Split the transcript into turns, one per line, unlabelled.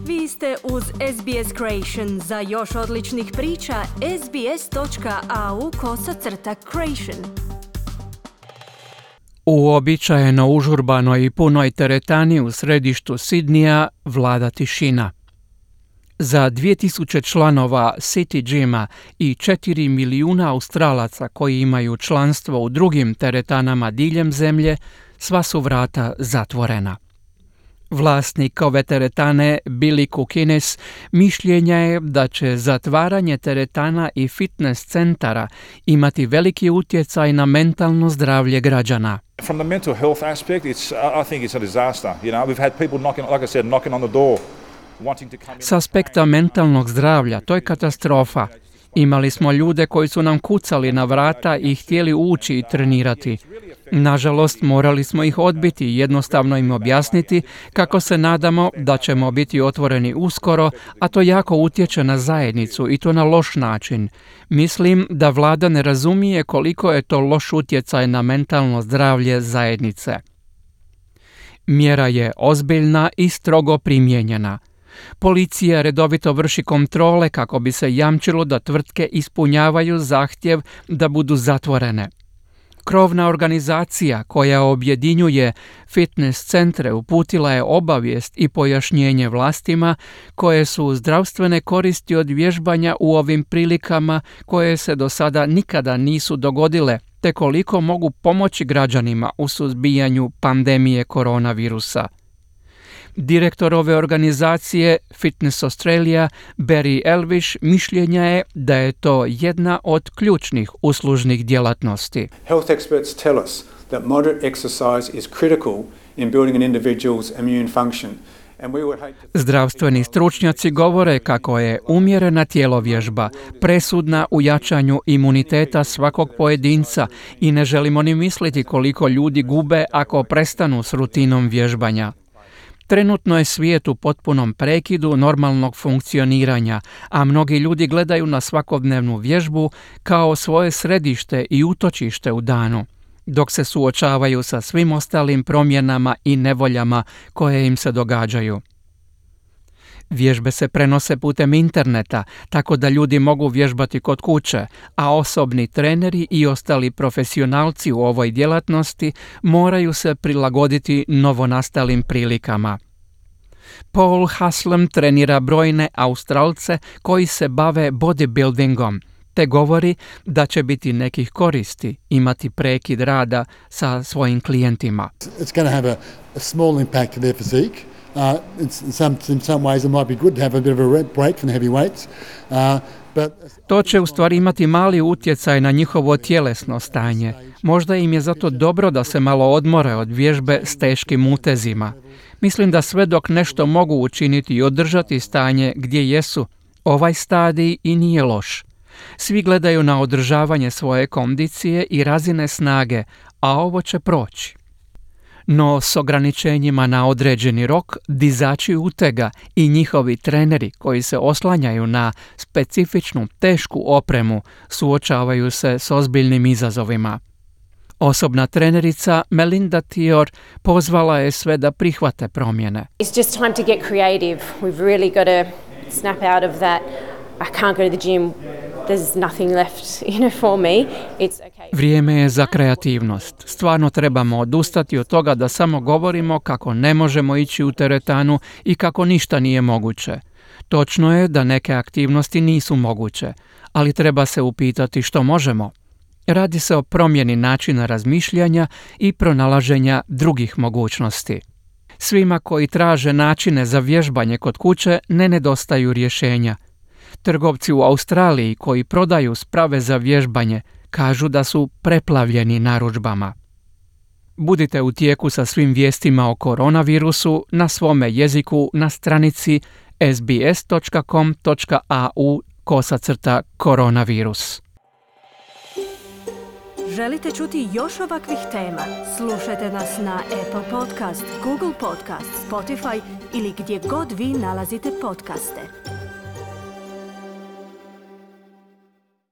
Vi ste uz SBS Creation. Za još odličnih priča, sbs.au/creation.
U uobičajeno užurbanoj i punoj teretani u središtu Sidnija vlada tišina. Za 2000 članova City Gyma i 4 milijuna Australaca koji imaju članstvo u drugim teretanama diljem zemlje, sva su vrata zatvorena. Vlasnik ove teretane, Billy Kukinis, mišljenja je da će zatvaranje teretana i fitness centara imati veliki utjecaj na mentalno zdravlje građana.
From the mental health aspect, I think it's a disaster. We've had people knocking on the door.
S aspekta mentalnog zdravlja, to je katastrofa. Imali smo ljude koji su nam kucali na vrata i htjeli ući i trenirati. Nažalost, morali smo ih odbiti i jednostavno im objasniti kako se nadamo da ćemo biti otvoreni uskoro, a to jako utječe na zajednicu i to na loš način. Mislim da vlada ne razumije koliko je to loš utjecaj na mentalno zdravlje zajednice. Mjera je ozbiljna i strogo primijenjena. Policija redovito vrši kontrole kako bi se jamčilo da tvrtke ispunjavaju zahtjev da budu zatvorene. Krovna organizacija koja objedinjuje fitness centre uputila je obavijest i pojašnjenje vlastima koje su zdravstvene koristi od vježbanja u ovim prilikama koje se do sada nikada nisu dogodile, te koliko mogu pomoći građanima u suzbijanju pandemije koronavirusa. Direktor ove organizacije, Fitness Australia, Barry Elvish, mišljenja je da je to jedna od ključnih uslužnih djelatnosti.
Health experts tell us that moderate exercise is critical in building an individual's immune function.
Zdravstveni stručnjaci govore kako je umjerena tjelovježba presudna u jačanju imuniteta svakog pojedinca i ne želimo ni misliti koliko ljudi gube ako prestanu s rutinom vježbanja. Trenutno je svijet u potpunom prekidu normalnog funkcioniranja, a mnogi ljudi gledaju na svakodnevnu vježbu kao svoje središte i utočište u danu, dok se suočavaju sa svim ostalim promjenama i nevoljama koje im se događaju. Vježbe se prenose putem interneta, tako da ljudi mogu vježbati kod kuće, a osobni treneri i ostali profesionalci u ovoj djelatnosti moraju se prilagoditi novonastalim prilikama. Paul Haslam trenira brojne Australce koji se bave bodybuildingom, te govori da će biti nekih koristi imati prekid rada sa svojim klijentima.
It's going to have a small impact to their physique. In some ways it might be good to have a bit of a break from the heavy weights.
To će u stvari imati mali utjecaj na njihovo tjelesno stanje. Možda im je zato dobro da se malo odmore od vježbe s teškim utezima. Mislim da sve dok nešto mogu učiniti i održati stanje gdje jesu, ovaj stadij i nije loš. Svi gledaju na održavanje svoje kondicije i razine snage, a ovo će proći. No s ograničenjima na određeni rok, dizači utega i njihovi treneri koji se oslanjaju na specifičnu tešku opremu suočavaju se s ozbiljnim izazovima. Osobna trenerica Melinda Tior pozvala je sve da prihvate promjene.
It's just time to get creative. We've really got to snap out of that. I can't go to the gym. There's nothing left, for me. It's okay.
Vrijeme je za kreativnost. Stvarno trebamo odustati od toga da samo govorimo kako ne možemo ići u teretanu i kako ništa nije moguće. Točno je da neke aktivnosti nisu moguće, ali treba se upitati što možemo. Radi se o promjeni načina razmišljanja i pronalaženja drugih mogućnosti. Svima koji traže načine za vježbanje kod kuće ne nedostaju rješenja. Trgovci u Australiji koji prodaju sprave za vježbanje kažu da su preplavljeni narudžbama. Budite u tijeku sa svim vijestima o koronavirusu na svome jeziku na stranici sbs.com.au/koronavirus.
Želite čuti još ovakvih tema? Slušajte nas na Apple Podcast, Google Podcast, Spotify ili gdje god vi nalazite podcaste.